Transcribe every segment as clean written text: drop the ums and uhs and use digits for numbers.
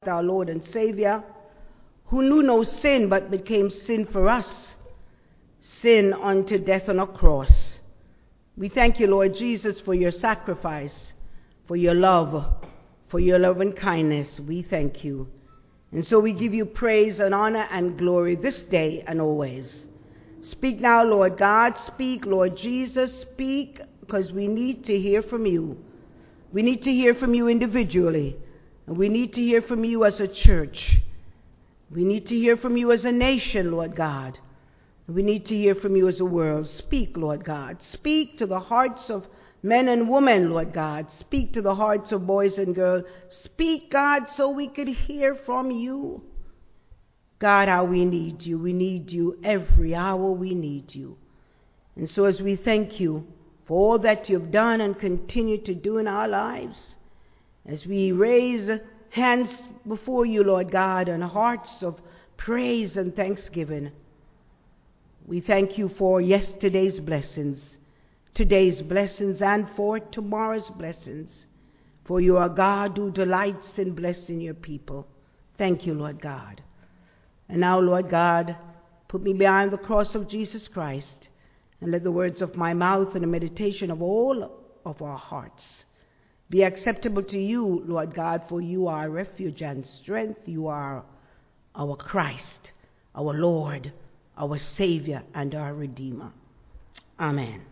our Lord and Savior, who knew no sin but became sin for us, sin unto death on a cross. We thank you, Lord Jesus, for your sacrifice, for your love and kindness. We thank you. And so we give you praise and honor and glory this day and always. Speak now, Lord God. Speak, Lord Jesus. Speak, because we need to hear from you. We need to hear from you individually. And we need to hear from you as a church. We need to hear from you as a nation, Lord God. We need to hear from you as a world. Speak, Lord God. Speak to the hearts of men and women, Lord God. Speak to the hearts of boys and girls. Speak, God, so we could hear from you. God, how we need you. We need you every hour. We need you. And so as we thank you for all that you've done and continue to do in our lives, as we raise hands before you, Lord God, and hearts of praise and thanksgiving, we thank you for yesterday's blessings, today's blessings, and for tomorrow's blessings. For you are God who delights in blessing your people. Thank you, Lord God. And now, Lord God, put me behind the cross of Jesus Christ, and let the words of my mouth and the meditation of all of our hearts be acceptable to you, Lord God, for you are refuge and strength. You are our Christ, our Lord, our Savior, and our Redeemer. Amen.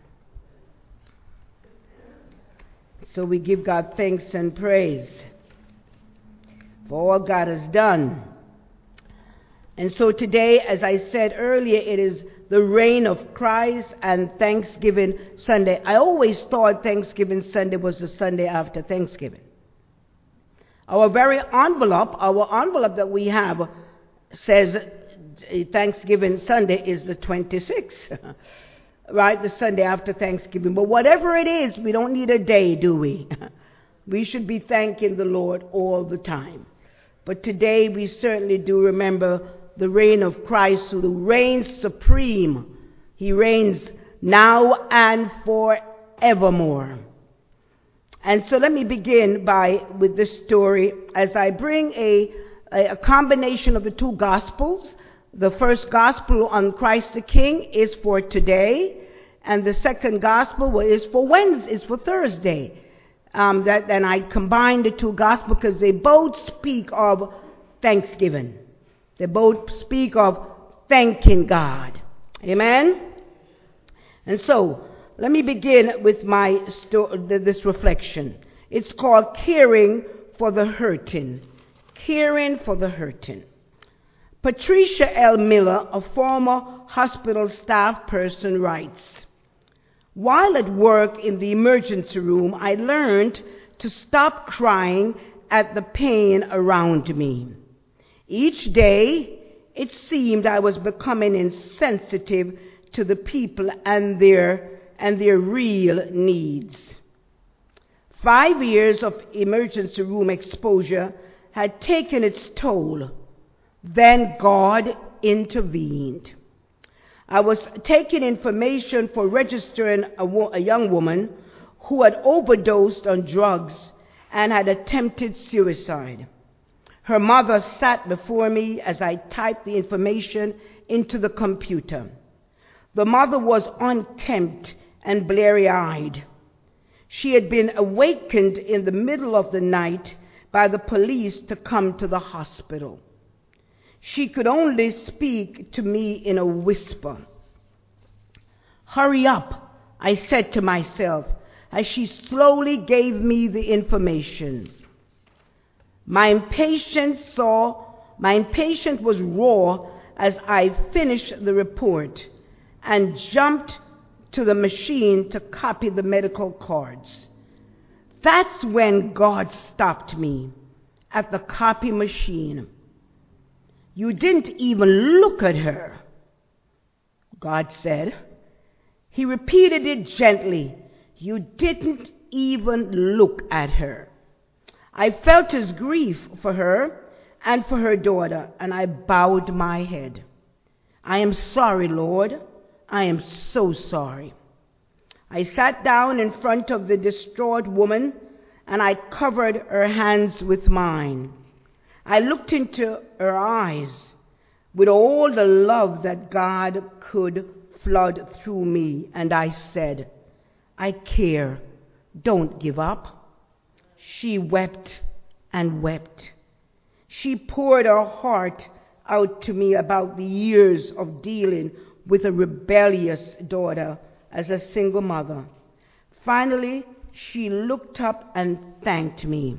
So we give God thanks and praise for all God has done. And so today, as I said earlier, it is the reign of Christ and Thanksgiving Sunday. I always thought Thanksgiving Sunday was the Sunday after Thanksgiving. Our envelope that we have says Thanksgiving Sunday is the 26th, right? The Sunday after Thanksgiving. But whatever it is, we don't need a day, do we? We should be thanking the Lord all the time. But today we certainly do remember the reign of Christ, who reigns supreme. He reigns now and forevermore. And so let me begin with this story as I bring a combination of the two Gospels. The first Gospel on Christ the King is for today, and the second Gospel is for Wednesday, is for Thursday. And I combine the two Gospels because they both speak of Thanksgiving. They both speak of thanking God. Amen? And so, let me begin with this reflection. It's called Caring for the Hurting. Caring for the Hurting. Patricia L. Miller, a former hospital staff person, writes, "While at work in the emergency room, I learned to stop crying at the pain around me. Each day, it seemed I was becoming insensitive to the people and their real needs. 5 years of emergency room exposure had taken its toll. Then God intervened. I was taking information for registering a young woman who had overdosed on drugs and had attempted suicide. Her mother sat before me as I typed the information into the computer. The mother was unkempt and bleary-eyed. She had been awakened in the middle of the night by the police to come to the hospital. She could only speak to me in a whisper. Hurry up, I said to myself as she slowly gave me the information. My impatience was raw as I finished the report and jumped to the machine to copy the medical cards. That's when God stopped me at the copy machine. You didn't even look at her, God said. He repeated it gently. You didn't even look at her. I felt his grief for her and for her daughter, and I bowed my head. I am sorry, Lord. I am so sorry. I sat down in front of the distraught woman, and I covered her hands with mine. I looked into her eyes with all the love that God could flood through me, and I said, I care. Don't give up. She wept and wept. She poured her heart out to me about the years of dealing with a rebellious daughter as a single mother. Finally, she looked up and thanked me.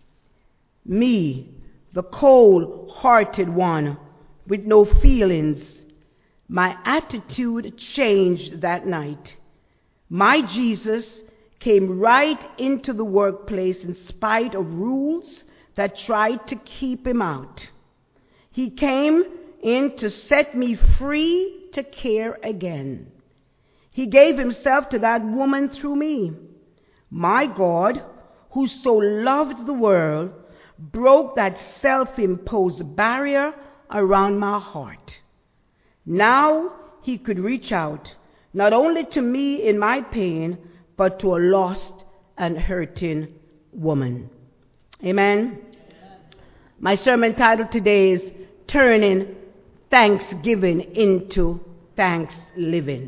Me, the cold-hearted one with no feelings. My attitude changed that night. My Jesus came right into the workplace in spite of rules that tried to keep him out. He came in to set me free to care again. He gave himself to that woman through me. My God, who so loved the world, broke that self-imposed barrier around my heart. Now he could reach out, not only to me in my pain, but to a lost and hurting woman. Amen. My sermon title today is Turning Thanksgiving into Thanks-Living.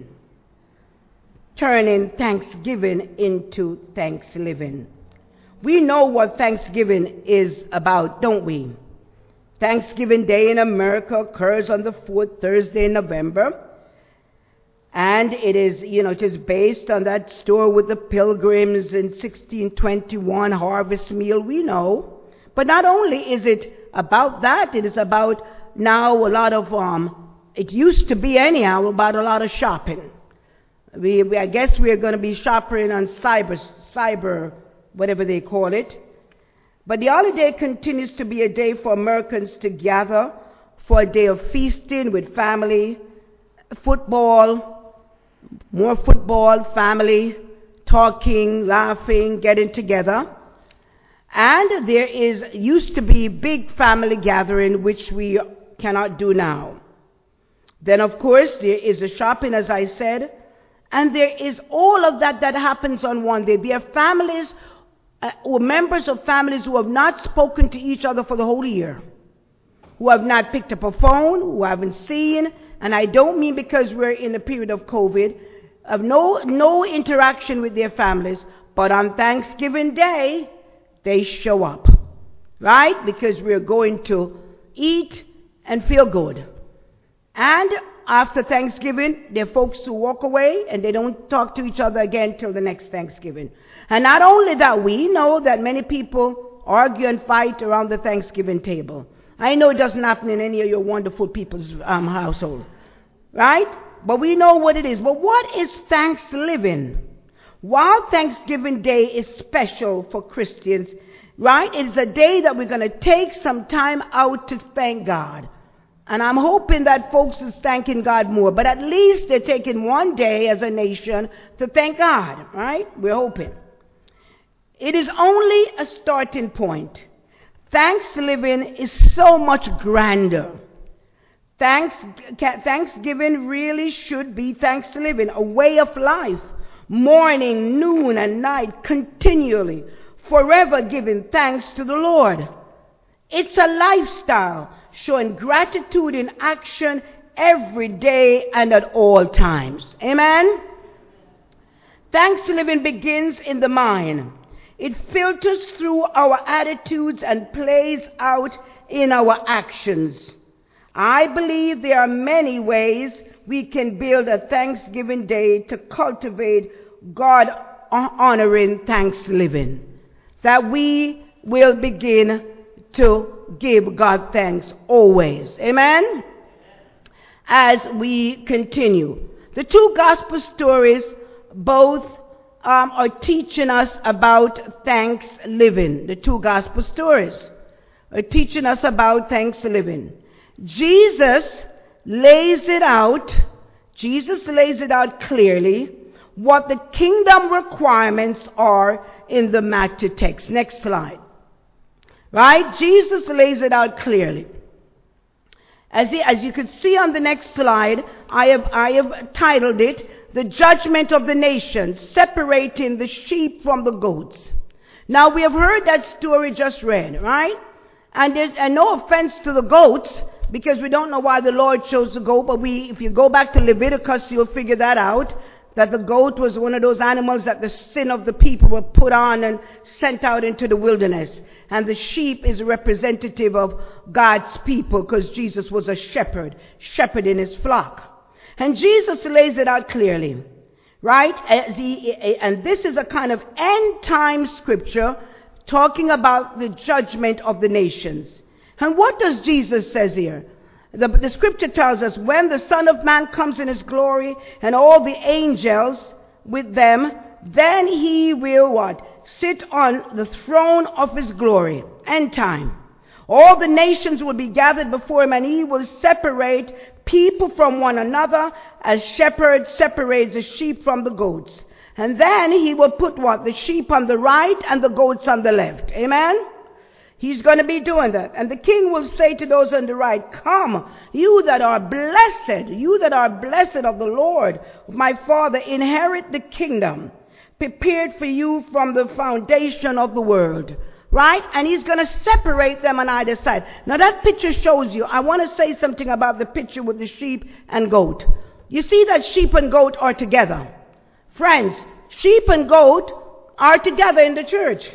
Turning Thanksgiving into Thanks-Living. We know what Thanksgiving is about, don't we? Thanksgiving Day in America occurs on the fourth Thursday in November. And it is, it is based on that story with the Pilgrims in 1621 harvest meal, we know. But not only is it about that, it is about now a lot of, it used to be anyhow, about a lot of shopping. I guess we're going to be shopping on cyber, whatever they call it. But the holiday continues to be a day for Americans to gather for a day of feasting with family, more football, family, talking, laughing, getting together. And there used to be big family gathering, which we cannot do now. Then, of course, there is the shopping, as I said, and there is all of that happens on one day. There are families or members of families who have not spoken to each other for the whole year, who have not picked up a phone, who haven't seen, and I don't mean because we're in a period of COVID, of no interaction with their families, but on Thanksgiving Day, they show up, right? Because we're going to eat and feel good. And after Thanksgiving, there are folks who walk away and they don't talk to each other again till the next Thanksgiving. And not only that, we know that many people argue and fight around the Thanksgiving table. I know it doesn't happen in any of your wonderful people's household, right? But we know what it is. But what is Thanksgiving? While Thanksgiving Day is special for Christians, right? It's a day that we're going to take some time out to thank God. And I'm hoping that folks is thanking God more. But at least they're taking one day as a nation to thank God, right? We're hoping. It is only a starting point. Thanksgiving is so much grander. Thanksgiving really should be Thanksgiving, a way of life. Morning, noon, and night, continually, forever giving thanks to the Lord. It's a lifestyle showing gratitude in action every day and at all times. Amen? Thanksgiving begins in the mind. It filters through our attitudes and plays out in our actions. I believe there are many ways we can build a Thanksgiving Day to cultivate God-honoring Thanksgiving, that we will begin to give God thanks always. Amen? As we continue. The two gospel stories both are teaching us about Thanksgiving. The two gospel stories are teaching us about Thanksgiving. Jesus lays it out clearly what the kingdom requirements are in the Matthew text. Next slide. Right? Jesus lays it out clearly. As you can see on the next slide, I have titled it, The Judgment of the Nations, Separating the Sheep from the Goats. Now we have heard that story just read, right? And no offense to the goats, because we don't know why the Lord chose the goat, but if you go back to Leviticus, you'll figure that out, that the goat was one of those animals that the sin of the people were put on and sent out into the wilderness. And the sheep is a representative of God's people, because Jesus was a shepherding his flock. And Jesus lays it out clearly, right? And this is a kind of end time scripture talking about the judgment of the nations. And what does Jesus says here? The scripture tells us, when the Son of Man comes in his glory and all the angels with them, then he will what? Sit on the throne of his glory. End time. All the nations will be gathered before him, and he will separate people from one another as shepherd separates the sheep from the goats. And then he will put what? The sheep on the right and the goats on the left. Amen? He's going to be doing that. And the king will say to those on the right, come, you that are blessed of the Lord, my Father, inherit the kingdom prepared for you from the foundation of the world. Right? And he's going to separate them on either side. Now that picture shows you, I want to say something about the picture with the sheep and goat. You see that sheep and goat are together. Friends, sheep and goat are together in the church.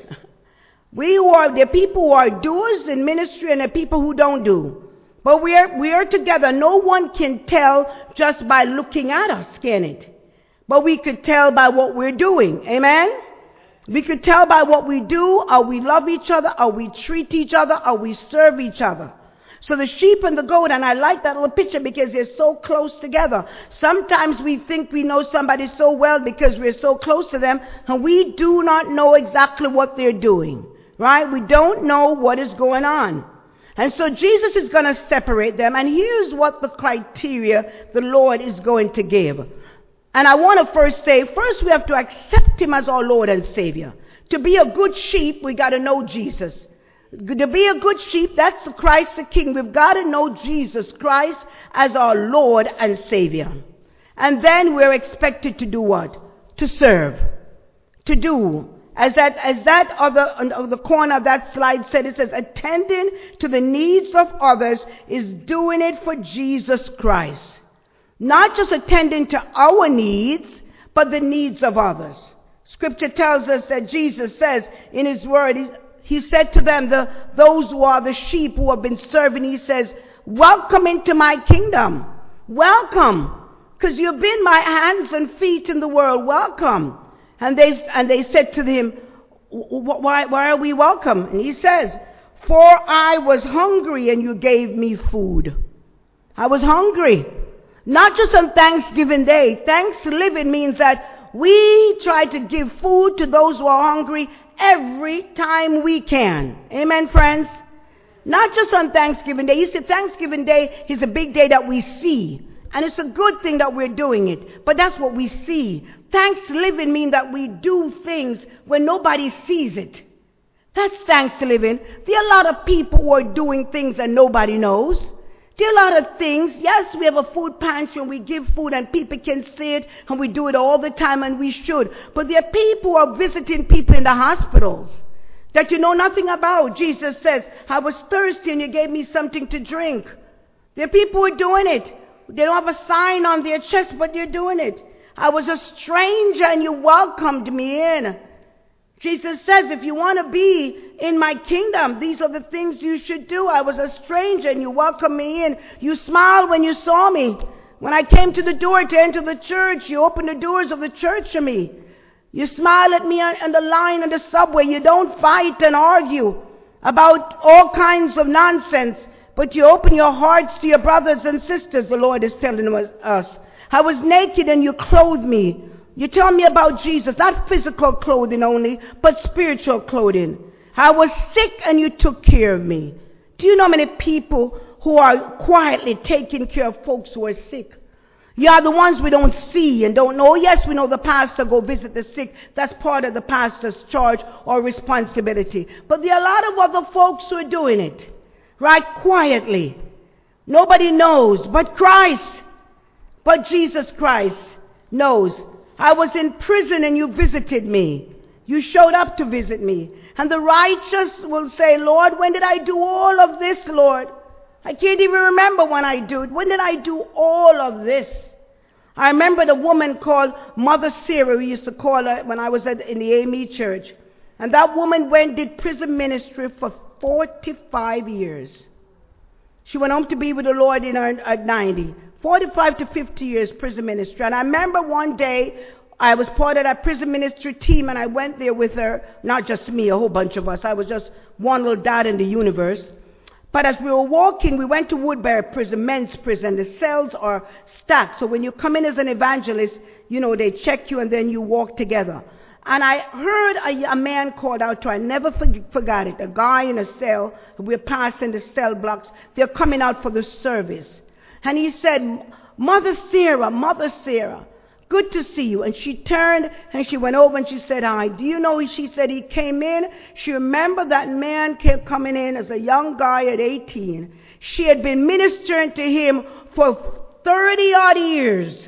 The people who are doers in ministry and the people who don't do. But we are together. No one can tell just by looking at us, can it? But we could tell by what we're doing. Amen? We could tell by what we do, how we love each other, how we treat each other, how we serve each other. So the sheep and the goat, and I like that little picture because they're so close together. Sometimes we think we know somebody so well because we're so close to them, and we do not know exactly what they're doing. Right? We don't know what is going on. And so Jesus is going to separate them, and here's what the criteria the Lord is going to give. And I want to first we have to accept him as our Lord and Savior. To be a good sheep, we got to know Jesus. To be a good sheep, that's Christ the King. We've got to know Jesus Christ as our Lord and Savior. And then we're expected to do what? To serve. To do. As that on the corner of that slide said, it says, attending to the needs of others is doing it for Jesus Christ. Not just attending to our needs, but the needs of others. Scripture tells us that Jesus says in his word, he said to them, those who are the sheep who have been serving, he says, welcome into my kingdom. Welcome. Because you've been my hands and feet in the world. Welcome. And they said to him, why are we welcome? And he says, for I was hungry and you gave me food. I was hungry. Not just on Thanksgiving Day. Thanksgiving means that we try to give food to those who are hungry every time we can. Amen, friends? Not just on Thanksgiving Day. You see, Thanksgiving Day is a big day that we see. And it's a good thing that we're doing it. But that's what we see. Thanksgiving means that we do things when nobody sees it. That's Thanksgiving. There are a lot of people who are doing things and nobody knows. There are a lot of things. Yes, we have a food pantry and we give food and people can see it and we do it all the time and we should. But there are people who are visiting people in the hospitals that you know nothing about. Jesus says, I was thirsty and you gave me something to drink. There are people who are doing it. They don't have a sign on their chest, but they're doing it. I was a stranger and you welcomed me in. Jesus says, if you want to be in my kingdom, these are the things you should do. I was a stranger and you welcomed me in. You smiled when you saw me. When I came to the door to enter the church, you opened the doors of the church to me. You smile at me on the line on the subway. You don't fight and argue about all kinds of nonsense, but you open your hearts to your brothers and sisters, the Lord is telling us. I was naked and you clothed me. You tell me about Jesus, not physical clothing only, but spiritual clothing. I was sick and you took care of me. Do you know many people who are quietly taking care of folks who are sick? You are the ones we don't see and don't know. Yes, we know the pastor go visit the sick. That's part of the pastor's charge or responsibility. But there are a lot of other folks who are doing it, right, quietly. Nobody knows but Christ. But Jesus Christ knows. I was in prison and you visited me. You showed up to visit me. And the righteous will say, Lord, when did I do all of this, Lord? I can't even remember when I do it. When did I do all of this? I remember the woman called Mother Sarah, we used to call her when I was in the AME church. And that woman did prison ministry for 45 years. She went home to be with the Lord at 90. 45 to 50 years prison ministry. And I remember one day I was part of that prison ministry team, and I went there with her, not just me, a whole bunch of us. I was just one little dot in the universe. But as we were walking, we went to Woodbury Prison, men's prison. The cells are stacked. So when you come in as an evangelist, they check you and then you walk together. And I heard a man called out to her. I never forgot it. A guy in a cell. We're passing the cell blocks. They're coming out for the service. And he said, Mother Sarah, good to see you. And she turned and she went over and she said, hi. Do you know, she said he came in. She remembered that man kept coming in as a young guy at 18. She had been ministering to him for 30 odd years.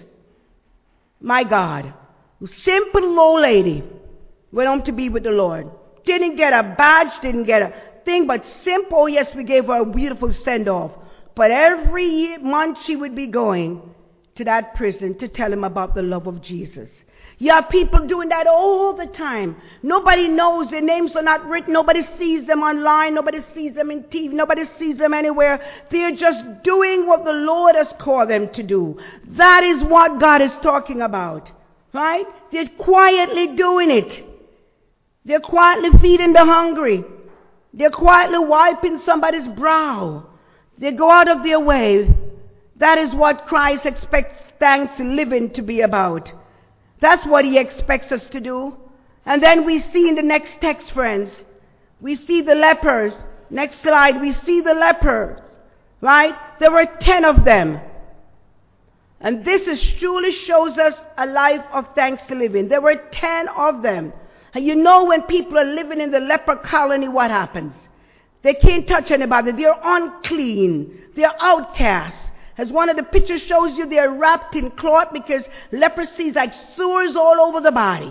My God. Simple old lady went home to be with the Lord. Didn't get a badge, didn't get a thing, but simple. Yes, we gave her a beautiful send-off. But every month she would be going to that prison to tell him about the love of Jesus. You have people doing that all the time. Nobody knows. Their names are not written. Nobody sees them online. Nobody sees them in TV. Nobody sees them anywhere. They're just doing what the Lord has called them to do. That is what God is talking about. Right? They're quietly doing it. They're quietly feeding the hungry. They're quietly wiping somebody's brow. They go out of their way. That is what Christ expects Thanksgiving to be about. That's what he expects us to do. And then we see in the next text, friends, we see the lepers. Next slide, we see the lepers. Right? There were 10 of them. And this truly shows us a life of thanksgiving. There were 10 of them. And when people are living in the leper colony, what happens? They can't touch anybody. They're unclean. They're outcasts. As one of the pictures shows you, they're wrapped in cloth because leprosy is like sores all over the body.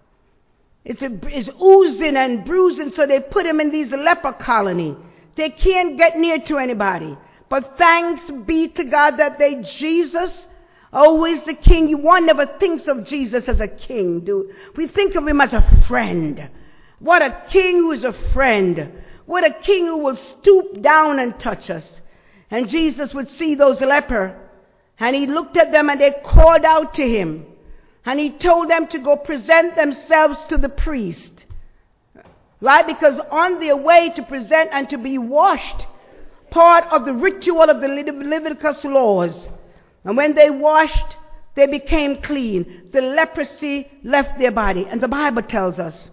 It's oozing and bruising, so they put them in these leper colony. They can't get near to anybody. But thanks be to God that Jesus, always the king. One never thinks of Jesus as a king, we think of him as a friend. What a king who is a friend. What a king who will stoop down and touch us. And Jesus would see those lepers, and he looked at them and they called out to him. And he told them to go present themselves to the priest. Right? Because on their way to present and to be washed, part of the ritual of the Leviticus laws. And when they washed, they became clean. The leprosy left their body. And the Bible tells us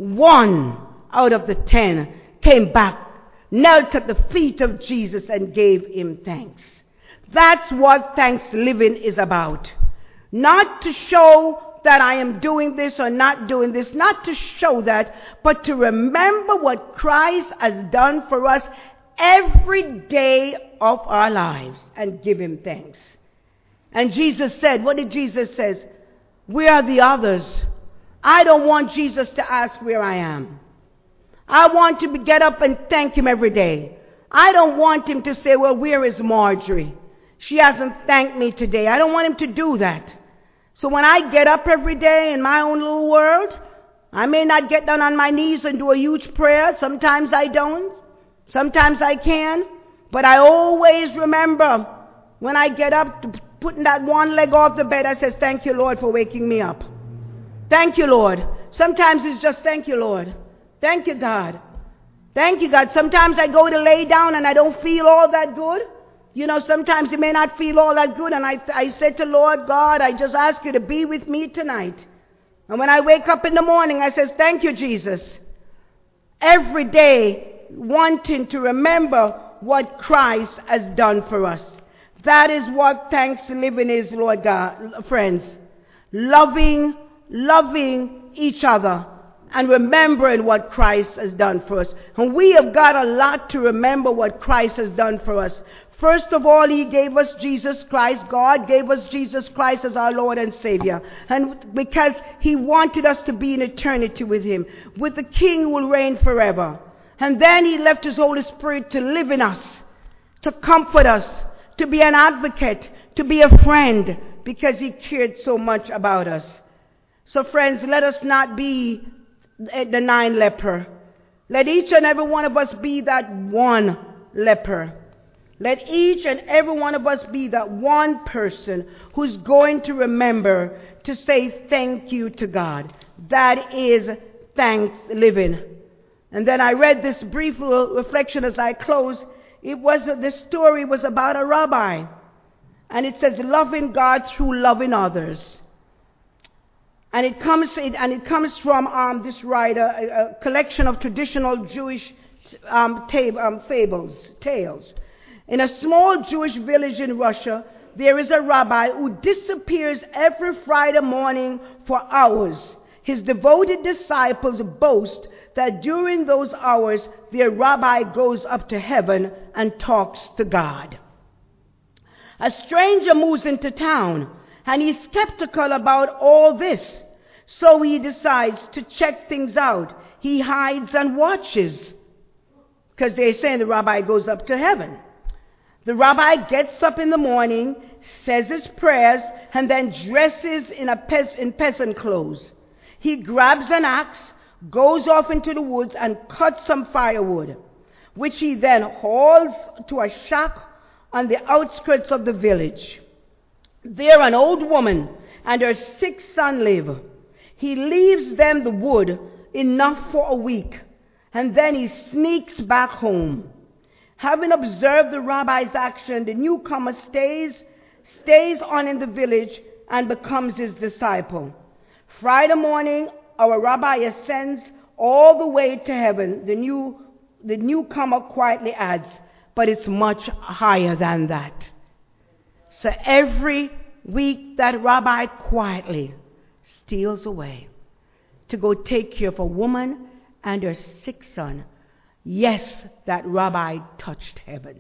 1 out of the 10 came back, knelt at the feet of Jesus and gave him thanks. That's what Thanksgiving is about. Not to show that I am doing this or not doing this, not to show that, but to remember what Christ has done for us every day of our lives and give him thanks. And Jesus said, what did Jesus say? Where are the others? I don't want Jesus to ask where I am. I want to get up and thank him every day. I don't want him to say, well, where is Marjorie? She hasn't thanked me today. I don't want him to do that. So when I get up every day in my own little world, I may not get down on my knees and do a huge prayer. Sometimes I don't. Sometimes I can. But I always remember when I get up, putting that one leg off the bed, I says, thank you, Lord, for waking me up. Thank you, Lord. Sometimes it's just thank you, Lord. Thank you, God. Thank you, God. Sometimes I go to lay down and I don't feel all that good. Sometimes you may not feel all that good. And I said to Lord God, I just ask you to be with me tonight. And when I wake up in the morning, I says, thank you, Jesus. Every day, wanting to remember what Christ has done for us. That is what Thanksgiving is, Lord God, friends. Loving each other and remembering what Christ has done for us. And we have got a lot to remember what Christ has done for us. First of all, He gave us Jesus Christ. God gave us Jesus Christ as our Lord and Savior. And because He wanted us to be in eternity with Him, with the King who will reign forever. And then He left His Holy Spirit to live in us, to comfort us, to be an advocate, to be a friend, because He cared so much about us. So friends, let us not be the 9 leper. Let each and every one of us be that one leper. Let each and every one of us be that one person who's going to remember to say thank you to God. That is thanks living. And then I read this brief little reflection as I close. The story was about a rabbi. And it says, loving God through loving others. And it comes from this writer, a collection of traditional Jewish tales. In a small Jewish village in Russia, there is a rabbi who disappears every Friday morning for hours. His devoted disciples boast that during those hours, their rabbi goes up to heaven and talks to God. A stranger moves into town, and he's skeptical about all this. So he decides to check things out. He hides and watches, because they're saying the rabbi goes up to heaven. The rabbi gets up in the morning, says his prayers, and then dresses in peasant clothes. He grabs an axe, goes off into the woods, and cuts some firewood, which he then hauls to a shack on the outskirts of the village. There an old woman and her 6 sons live. He leaves them the wood, enough for a week, and then he sneaks back home. Having observed the rabbi's action, the newcomer stays on in the village and becomes his disciple. Friday morning, our rabbi ascends all the way to heaven. The newcomer quietly adds, but it's much higher than that. So every week that rabbi quietly steals away to go take care of a woman and her 6 sons. Yes, that rabbi touched heaven.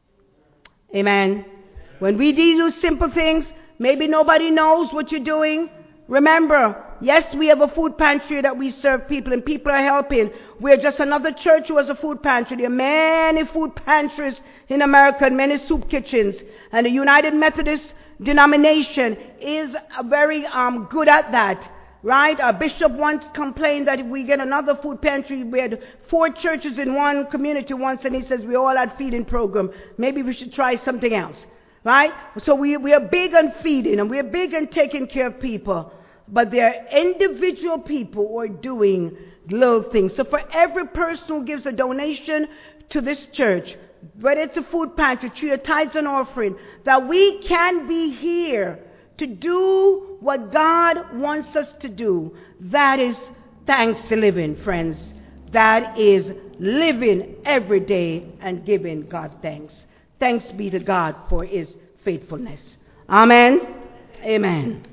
Amen. When we do those simple things, maybe nobody knows what you're doing. Remember, yes, we have a food pantry that we serve people and people are helping. We're just another church who has a food pantry. There are many food pantries in America and many soup kitchens. And the United Methodist denomination is very good at that. Right? Our bishop once complained that if we get another food pantry, we had 4 churches in one community once, and he says we all had feeding program. Maybe we should try something else. Right? So we are big on feeding, and we are big on taking care of people. But there are individual people who are doing little things. So for every person who gives a donation to this church, whether it's a food pantry, through your tithes and offering, that we can be here to do what God wants us to do. That is thanks living, friends. That is living every day and giving God thanks. Thanks be to God for His faithfulness. Amen. Amen.